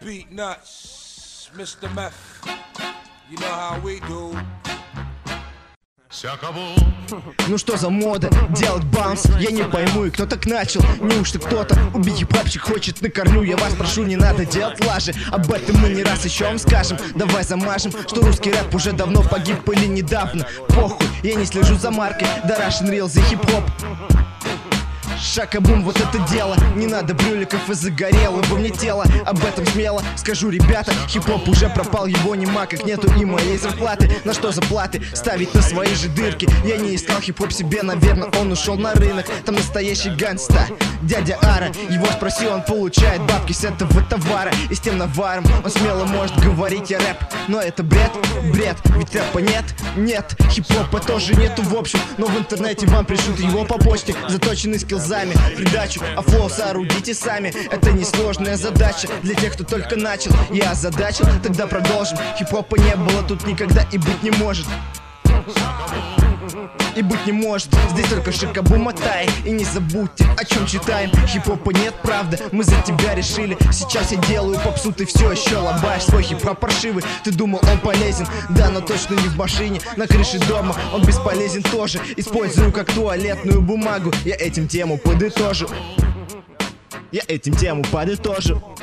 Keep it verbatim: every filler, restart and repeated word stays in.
Beat nuts, мистер Meth. You know how we do. Ну что за мода делать баунс? Я не пойму, и кто так начал? Неужто кто-то убить хип-хопчик хочет на корню? Я вас прошу, не надо делать лажи. Об этом мы не раз еще вам скажем. Давай замажем, что русский рэп уже давно погиб или недавно. Похуй, я не слежу за маркой. Да Russian Real за хип-хоп. Шакабум, вот это дело. Не надо брюликов и загорелого мне тела. Об этом смело скажу, ребята. Хип-хоп уже пропал, его нема, как нету и моей зарплаты. На что заплаты? Ставить на свои же дырки. Я не искал хип-хоп себе, наверное, он ушел на рынок. Там настоящий гангста, дядя Ара. Его спроси, он получает бабки с этого товара. И с тем наваром он смело может говорить я рэп. Но это бред, бред, ведь рэпа нет, нет. Хип-хопа тоже нету в общем. Но в интернете вам пришлют его по почте. Заточенный скиллзами придачу, а флоу соорудите сами. Это несложная задача для тех, кто только начал. Я озадачил, тогда продолжим. Хип-хопа не было тут никогда и быть не может. И быть не может, здесь только шикабу мотай. И не забудьте, о чем читаем. Хип-хопа нет, правда, мы за тебя решили. Сейчас я делаю попсу, ты все еще лобаешь свой хип-хоп паршивый. Ты думал, он полезен, да, но точно не в машине. На крыше дома он бесполезен тоже. Использую как туалетную бумагу. Я этим тему подытожу. Я этим тему подытожу.